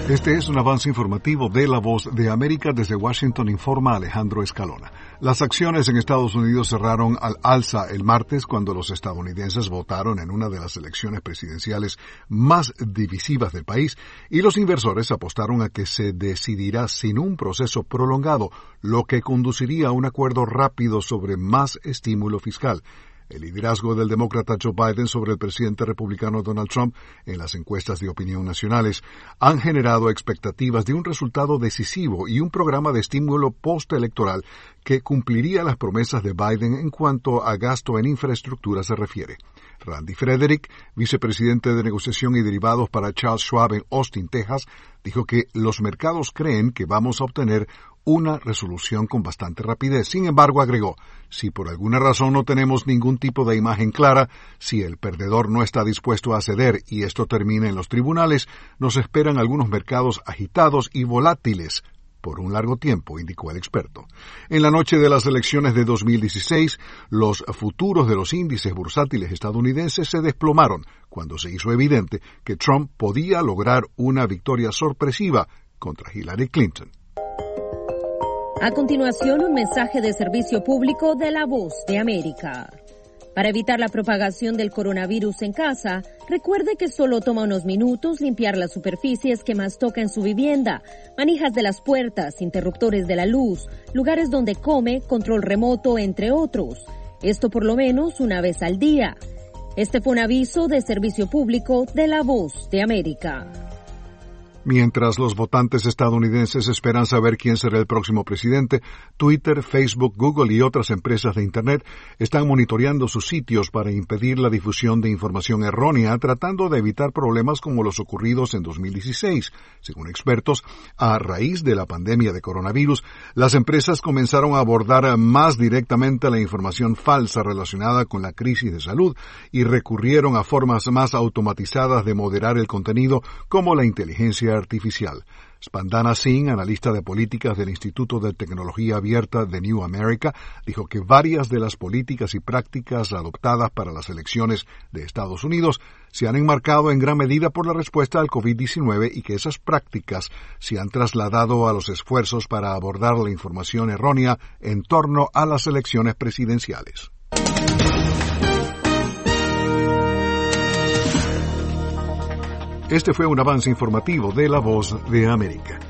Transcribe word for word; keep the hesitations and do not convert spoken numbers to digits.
Este es un avance informativo de La Voz de América. Desde Washington informa Alejandro Escalona. Las acciones en Estados Unidos cerraron al alza el martes cuando los estadounidenses votaron en una de las elecciones presidenciales más divisivas del país y los inversores apostaron a que se decidirá sin un proceso prolongado, lo que conduciría a un acuerdo rápido sobre más estímulo fiscal. El liderazgo del demócrata Joe Biden sobre el presidente republicano Donald Trump en las encuestas de opinión nacionales han generado expectativas de un resultado decisivo y un programa de estímulo postelectoral que cumpliría las promesas de Biden en cuanto a gasto en infraestructura se refiere. Randy Frederick, vicepresidente de negociación y derivados para Charles Schwab en Austin, Texas, dijo que los mercados creen que vamos a obtener una resolución con bastante rapidez. Sin embargo, agregó, si por alguna razón no tenemos ningún tipo de imagen clara, si el perdedor no está dispuesto a ceder y esto termina en los tribunales, nos esperan algunos mercados agitados y volátiles por un largo tiempo, indicó el experto. En la noche de las elecciones de dos mil dieciséis, los futuros de los índices bursátiles estadounidenses se desplomaron cuando se hizo evidente que Trump podía lograr una victoria sorpresiva contra Hillary Clinton. A continuación, un mensaje de servicio público de La Voz de América. Para evitar la propagación del coronavirus en casa, recuerde que solo toma unos minutos limpiar las superficies que más toca en su vivienda, manijas de las puertas, interruptores de la luz, lugares donde come, control remoto, entre otros. Esto por lo menos una vez al día. Este fue un aviso de servicio público de La Voz de América. Mientras los votantes estadounidenses esperan saber quién será el próximo presidente, Twitter, Facebook, Google y otras empresas de Internet están monitoreando sus sitios para impedir la difusión de información errónea, tratando de evitar problemas como los ocurridos en dos mil dieciséis. Según expertos, a raíz de la pandemia de coronavirus, las empresas comenzaron a abordar más directamente la información falsa relacionada con la crisis de salud y recurrieron a formas más automatizadas de moderar el contenido, como la inteligencia artificial. Spandana Singh, analista de políticas del Instituto de Tecnología Abierta de New America, dijo que varias de las políticas y prácticas adoptadas para las elecciones de Estados Unidos se han enmarcado en gran medida por la respuesta al COVID diecinueve y que esas prácticas se han trasladado a los esfuerzos para abordar la información errónea en torno a las elecciones presidenciales. Este fue un avance informativo de La Voz de América.